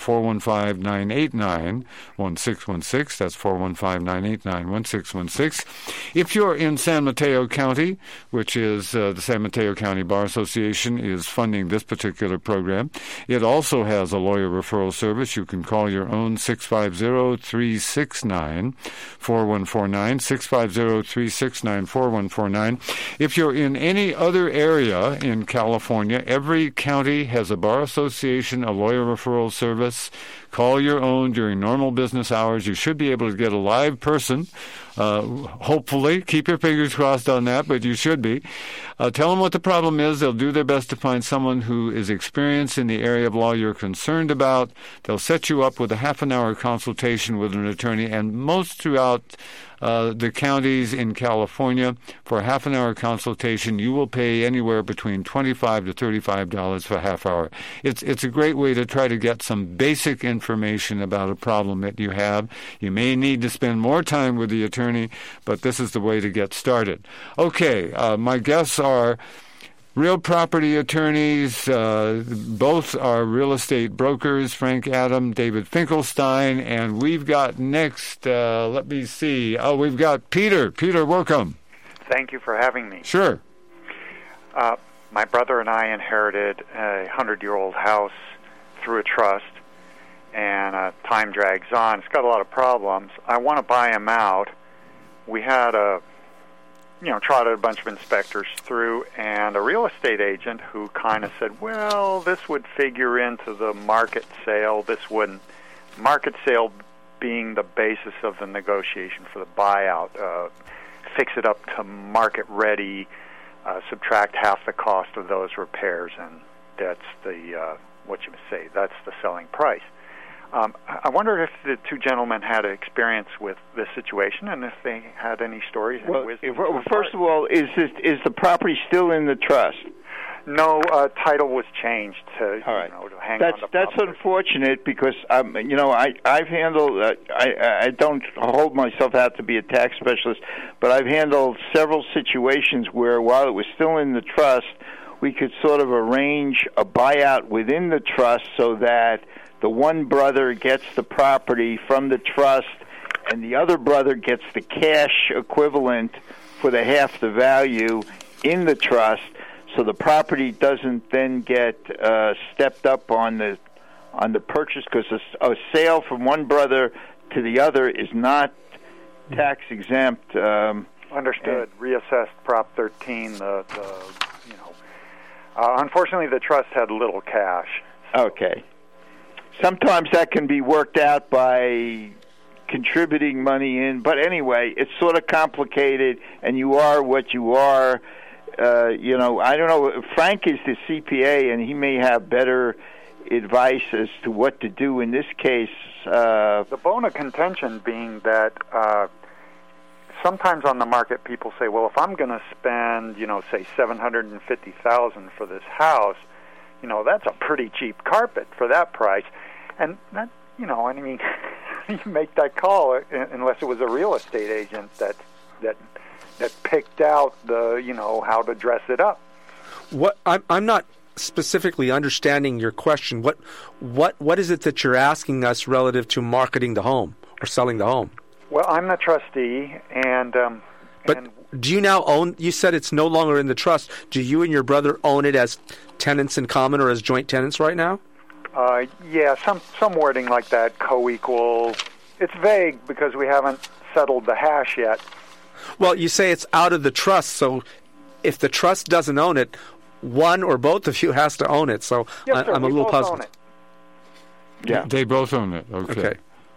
A: 415-989-1616. That's 415-989-1616. If you're in San Mateo County, which is the San Mateo County Bar Association is funding this particular program, it also has a lawyer referral service. You can call your own 650-369-4149, 650-369-4149. If you're in any other area in California, every county has a Bar Association, a lawyer referral service. Call your own during normal business hours. You should be able to get a live person, hopefully. Keep your fingers crossed on that, but you should be. Tell them what the problem is. They'll do their best to find someone who is experienced in the area of law you're concerned about. They'll set you up with a half-an-hour consultation with an attorney, and most throughout the counties in California, for a half-an-hour consultation, you will pay anywhere between $25 to $35 for a half hour. It's a great way to try to get some basic information about a problem that you have. You may need to spend more time with the attorney, but this is the way to get started. Okay, my guests are real property attorneys. Both are real estate brokers, Frank Adam, David Finkelstein, and we've got next, let me see. Oh, we've got Peter. Peter, welcome.
F: Thank you for having me.
A: Sure.
F: My brother and I inherited a 100-year-old house through a trust, and time drags on. It's got a lot of problems. I want to buy him out. We had trotted a bunch of inspectors through, and a real estate agent who kind of said, well, this would figure into the market sale. This wouldn't. Market sale being the basis of the negotiation for the buyout. Fix it up to market ready, subtract half the cost of those repairs, and that's the, that's the selling price. I wondered if the two gentlemen had experience with this situation and if they had any stories.
B: Well, first of all, is the property still in the trust?
F: No, title was changed to,
B: all right.
F: To hang on the
B: That's
F: property.
B: Unfortunate because I've handled. I don't hold myself out to be a tax specialist, but I've handled several situations where while it was still in the trust, we could sort of arrange a buyout within the trust so that the one brother gets the property from the trust and the other brother gets the cash equivalent for the half the value in the trust, so the property doesn't then get stepped up on the purchase, because a sale from one brother to the other is not tax exempt.
F: Understood. Reassessed Prop 13. Unfortunately, the trust had little cash.
B: Okay. Sometimes that can be worked out by contributing money in, but anyway, it's sort of complicated, and you are what you are. I don't know. Frank is the CPA, and he may have better advice as to what to do in this case.
F: The bone of contention being that sometimes on the market people say, well, if I'm going to spend, say $750,000 for this house, that's a pretty cheap carpet for that price. And that, you make that call unless it was a real estate agent that picked out how to dress it up.
C: What I'm not specifically understanding your question. What is it that you're asking us relative to marketing the home or selling the home?
F: Well, I'm the trustee, and
C: do you now own? You said it's no longer in the trust. Do you and your brother own it as tenants in common or as joint tenants right now?
F: Yeah, some wording like that, co-equal. It's vague because we haven't settled the hash yet.
C: Well, you say it's out of the trust, so if the trust doesn't own it, one or both of you has to own it. So
F: yes, sir,
C: I'm a little
F: both
C: puzzled.
F: Own it.
B: Yeah,
A: they both own it. Okay.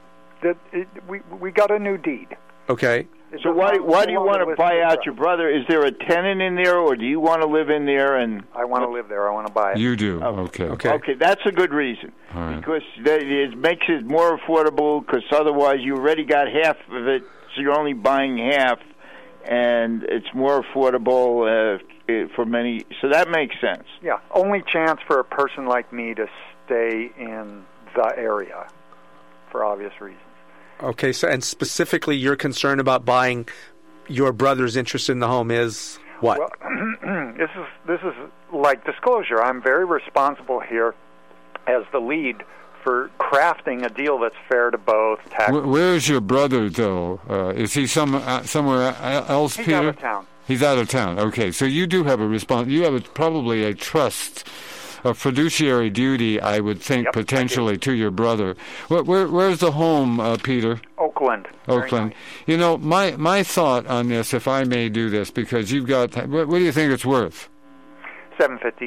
F: We got a new deed.
C: Okay.
B: So why do you want to buy out your brother? Is there a tenant in there, or do you want to live in there? And
F: I want to live there. I want to buy it.
A: You do. Okay.
B: Okay, that's a good reason.
A: All right.
B: Because it makes it more affordable, because otherwise you already got half of it, so you're only buying half, and it's more affordable for many. So that makes sense.
F: Yeah, only chance for a person like me to stay in the area for obvious reasons.
C: Okay, so and specifically your concern about buying your brother's interest in the home is what?
F: Well, this is like disclosure. I'm very responsible here as the lead for crafting a deal that's fair to both.
A: Where is your brother, though? Is he somewhere else,
F: He's
A: Peter?
F: out of town.
A: He's out of town. Okay, so you do have a response. You have probably a trust, a fiduciary duty, I would think, potentially to your brother. Where's the home, Peter?
F: Oakland.
A: Oakland.
F: Nice.
A: My thought on this, if I may do this, because you've got, what do you think it's worth?
F: $750.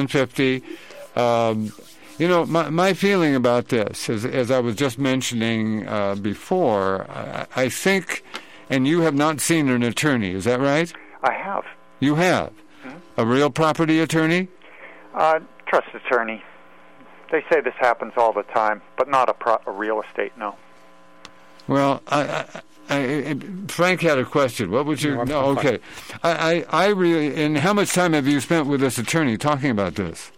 A: $750. My feeling about this, as I was just mentioning before, I think, and you have not seen an attorney, is that right?
F: I have.
A: You have?
F: Mm-hmm.
A: A real property attorney?
F: Trust attorney. They say this happens all the time, but not a real estate, no.
A: Well, Frank had a question. What would you... No, okay. I really... And how much time have you spent with this attorney talking about this?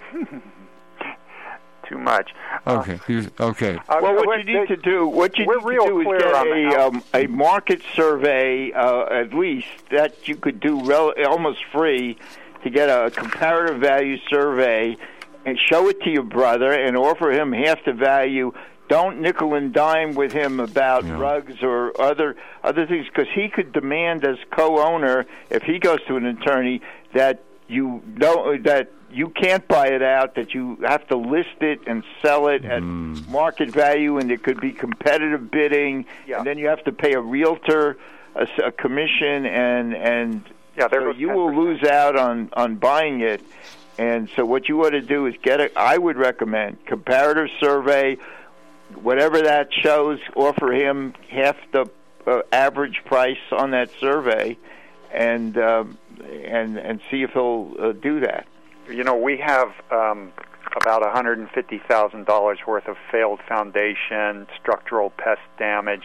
F: Too much.
A: Okay. Okay.
B: Well, what you need to do is get a market survey, at least, that you could do almost free, to get a comparative value survey and show it to your brother and offer him half the value. Don't nickel and dime with him about rugs or other things, because he could demand as co-owner, if he goes to an attorney, that you can't buy it out, that you have to list it and sell it at market value, and there could be competitive bidding, and then you have to pay a realtor a commission, and so you will lose out on buying it. And so what you ought to do is I would recommend comparative survey, whatever that shows, offer him half the average price on that survey, and see if he'll do that.
F: We have a about $150,000 worth of failed foundation, structural pest damage,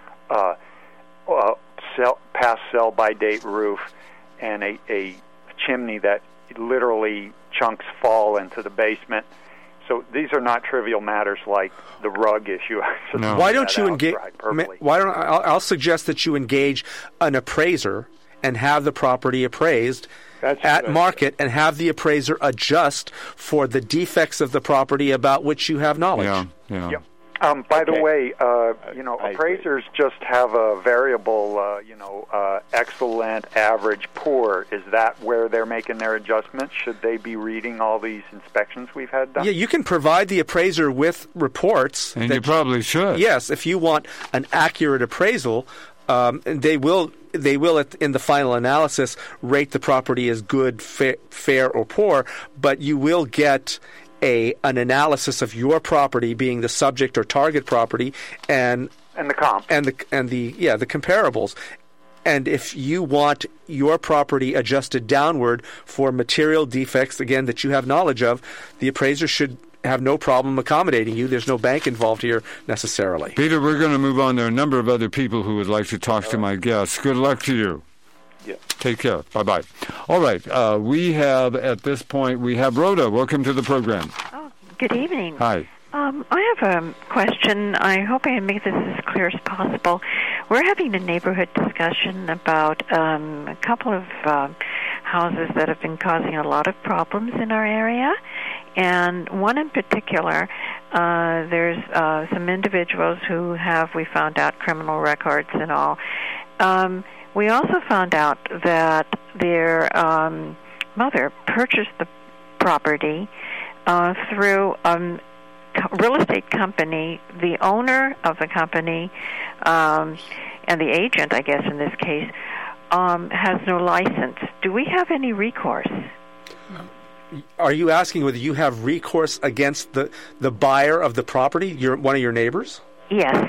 F: past sell-by-date roof, and a chimney that literally chunks fall into the basement. So these are not trivial matters like the rug issue.
A: No.
C: Why don't you engage? I'll suggest that you engage an appraiser and have the property appraised at market, and have the appraiser adjust for the defects of the property about which you have knowledge.
A: Yeah.
F: By the way, appraisers just have a variable, excellent, average, poor. Is that where they're making their adjustments? Should they be reading all these inspections we've had done?
C: Yeah, you can provide the appraiser with reports.
A: And you probably should.
C: Yes, if you want an accurate appraisal, they will in the final analysis rate the property as good, fair, or poor, but you will get an analysis of your property being the subject or target property and
F: the comp
C: and the comparables. And if you want your property adjusted downward for material defects, again, that you have knowledge of, the appraiser should have no problem accommodating you. There's no bank involved here necessarily.
A: Peter, we're going to move on. There are a number of other people who would like to talk to my guests. Good luck to you.
D: Yeah.
A: Take care. Bye-bye. All right. We have, at this point, Rhoda. Welcome to the program.
G: Oh, good evening.
A: Hi.
G: I have a question. I hope I can make this as clear as possible. We're having a neighborhood discussion about a couple of houses that have been causing a lot of problems in our area. And one in particular, there's some individuals who have, we found out, criminal records and all. We also found out that their mother purchased the property through a real estate company. The owner of the company and the agent, I guess in this case, has no license. Do we have any recourse?
C: Are you asking whether you have recourse against the buyer of the property, one of your neighbors?
G: Yes.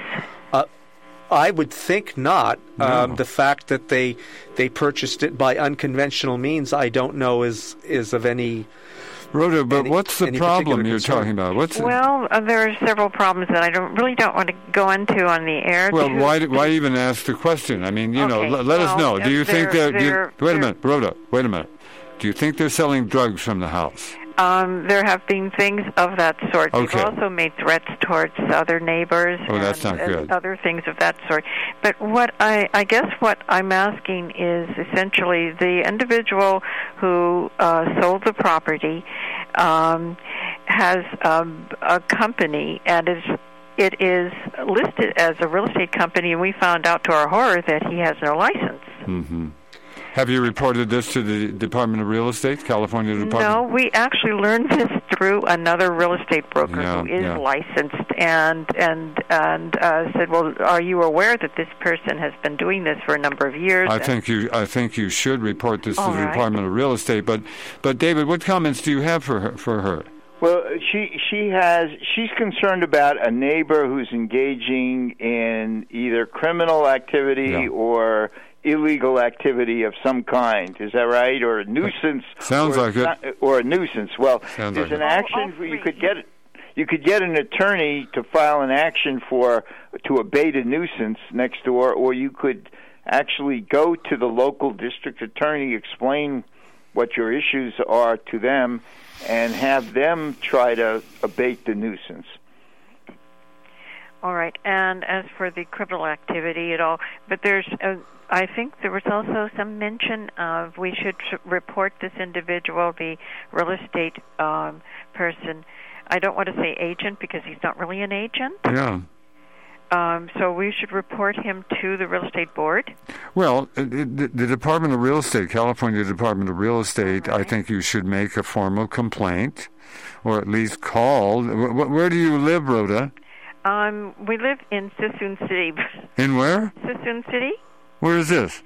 C: I would think not.
A: No.
C: The fact that they purchased it by unconventional means, I don't know is of any.
A: Rhoda, but what's the problem you're talking about?
G: Well, there are several problems that I don't want to go into on the air.
A: Well, why even ask the question? I mean, let us know. Do you think wait a minute, Rhoda, wait a minute. Do you think they're selling drugs from the house?
G: There have been things of that sort.
A: Okay.
G: They've also made threats towards other neighbors.
A: Oh, that's not good.
G: Other things of that sort. But what I guess what I'm asking is essentially the individual who sold the property has a company, and it is listed as a real estate company, and we found out to our horror that he has no license.
A: Mm-hmm. Have you reported this to the Department of Real Estate, California Department?
G: No, we actually learned this through another real estate broker who is licensed, and said, "Well, are you aware that this person has been doing this for a number of years?"
A: I think you should report this to the Department of Real Estate. But David, what comments do you have for her?
B: Well, she's concerned about a neighbor who's engaging in either criminal activity or illegal activity of some kind. Is that right? Or a nuisance?
A: Sounds like it.
B: Or a nuisance. Well,
A: Sounds
B: there's
A: like
B: an action you could get. You could get an attorney to file an action to abate a nuisance next door, or you could actually go to the local district attorney, explain what your issues are to them, and have them try to abate the nuisance.
G: All right. And as for the criminal activity at all, but I think there was also some mention of we should report this individual, the real estate person. I don't want to say agent because he's not really an agent.
A: Yeah.
G: So we should report him to the real estate board?
A: Well, the Department of Real Estate, California Department of Real Estate, I think you should make a formal complaint, or at least call. Where do you live, Rhoda?
G: We live in Suisun City.
A: In where?
G: Suisun City.
A: Where is this?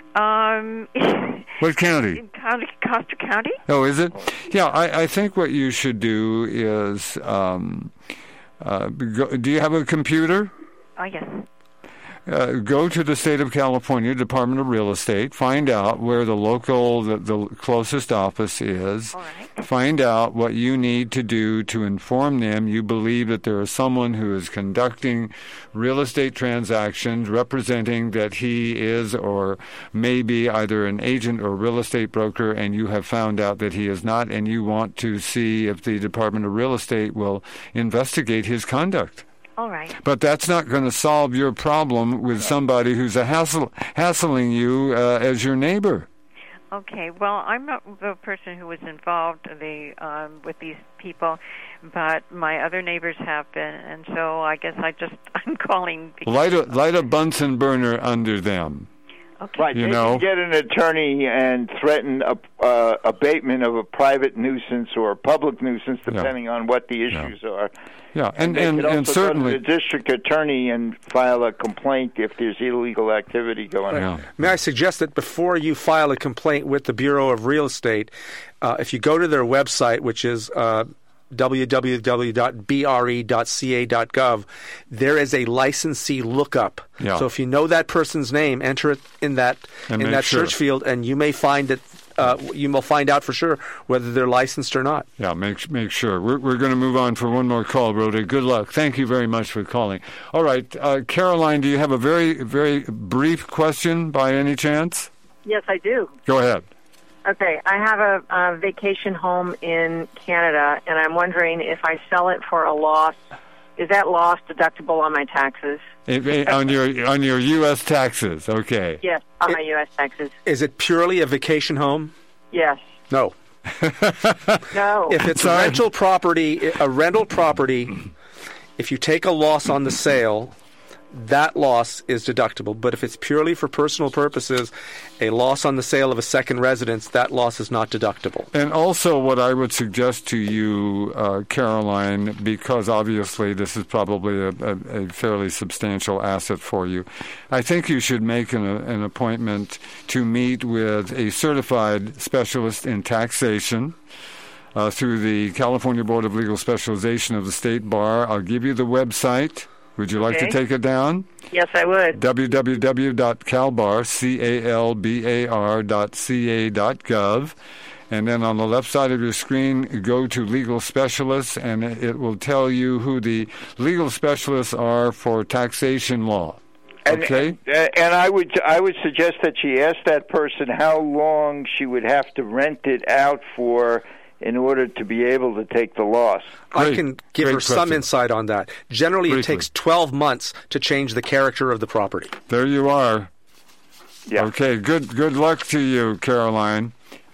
A: What county?
G: In Custer County.
A: Oh, is it? Yeah, I think what you should do is, do you have a computer?
G: Yes.
A: go to the state of California Department of Real Estate, find out where the closest office is,
G: All right.
A: find out what you need to do to inform them you believe that there is someone who is conducting real estate transactions representing that he is or may be either an agent or real estate broker, and you have found out that he is not, and you want to see if the Department of Real Estate will investigate his conduct.
G: All right.
A: But that's not going to solve your problem with somebody who's hassling you as your neighbor.
G: Okay. Well, I'm not the person who was involved with these people, but my other neighbors have been, and so I guess I'm calling.
A: Light a Bunsen burner under them.
G: Okay.
B: Right,
A: You
B: they
A: know.
B: can get an attorney and threaten abatement of a private nuisance or a public nuisance, depending on what the issues are.
A: Yeah, and
B: they could also
A: certainly
B: go to the district attorney and file a complaint if there's illegal activity going on.
A: Yeah.
C: May I suggest that before you file a complaint with the Bureau of Real Estate, if you go to their website, which is www.bre.ca.gov, there is a licensee lookup.
A: Yeah.
C: So if you know that person's name, enter it in that
A: And make sure.
C: search field, and you may find that you will find out for sure whether they're licensed or not.
A: Yeah, make sure. We're going to move on for one more call, Rhoda. Good luck. Thank you very much for calling. All right, Caroline, do you have a very, very brief question by any chance?
H: Yes, I do.
A: Go ahead.
H: Okay, I have a vacation home in Canada, and I'm wondering if I sell it for a loss, is that loss deductible on my taxes?
A: On your U.S. taxes, okay.
H: Yes, on my U.S. taxes.
C: Is it purely a vacation home?
H: Yes.
C: No.
H: No.
C: If it's
A: Sorry.
C: a rental property, if you take a loss on the sale, that loss is deductible. But if it's purely for personal purposes, a loss on the sale of a second residence, that loss is not deductible.
A: And also what I would suggest to you, Caroline, because obviously this is probably a fairly substantial asset for you, I think you should make an appointment to meet with a certified specialist in taxation through the California Board of Legal Specialization of the State Bar. I'll give you the website. Would you like to take it down?
H: Yes, I would.
A: www.calbar.ca.gov. And then on the left side of your screen, go to Legal Specialists, and it will tell you who the legal specialists are for taxation law. Okay?
B: And I would suggest that she ask that person how long she would have to rent it out for in order to be able to take the loss.
C: I can give her some
A: question.
C: insight on that. Generally,
A: Briefly.
C: it takes 12 months to change the character of the property.
A: There you are.
B: Yeah.
A: Okay, good luck to you, Caroline.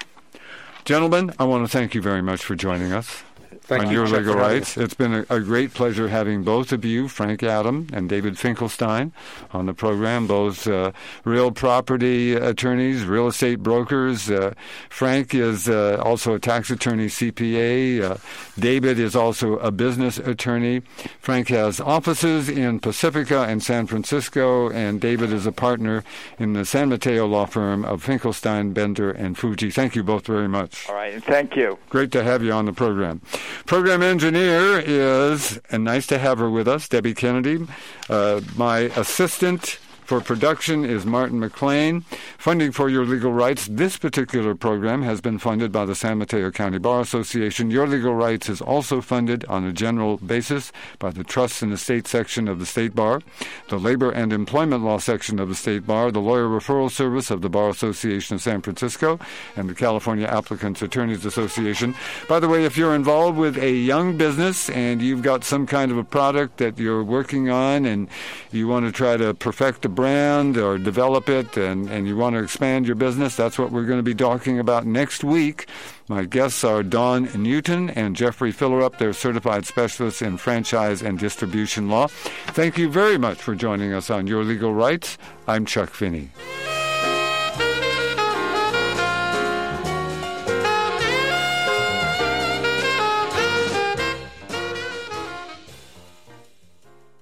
A: Gentlemen, I want to thank you very much for joining us
C: Thank
A: on
C: you,
A: Your
C: Chuck,
A: Legal
C: for having
A: Rights. It's been a great pleasure having both of you, Frank Adam and David Finkelstein, on the program, both real property attorneys, real estate brokers. Frank is also a tax attorney, CPA. David is also a business attorney. Frank has offices in Pacifica and San Francisco, and David is a partner in the San Mateo law firm of Finkelstein, Bender, and Fuji. Thank you both very much.
B: All right, and thank you.
A: Great to have you on the program. Program engineer is, and nice to have her with us, Debbie Kennedy. My assistant for production is Martin McLean. Funding for Your Legal Rights. This particular program has been funded by the San Mateo County Bar Association. Your Legal Rights is also funded on a general basis by the Trusts and Estate section of the State Bar, the Labor and Employment Law section of the State Bar, the Lawyer Referral Service of the Bar Association of San Francisco, and the California Applicants Attorneys Association. By the way, if you're involved with a young business and you've got some kind of a product that you're working on and you want to try to perfect a brand or develop it and you want to expand your business, that's what we're going to be talking about next week. My guests are Dawn Newton and Jeffrey Fillerup. They're certified specialists in franchise and distribution law. Thank you very much for joining us on Your Legal Rights. I'm Chuck Finney.